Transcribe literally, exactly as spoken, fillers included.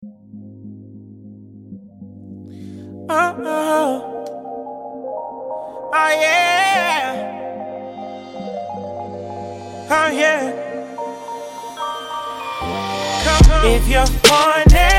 Oh, oh, oh yeah, oh yeah. Come on. If you're horny,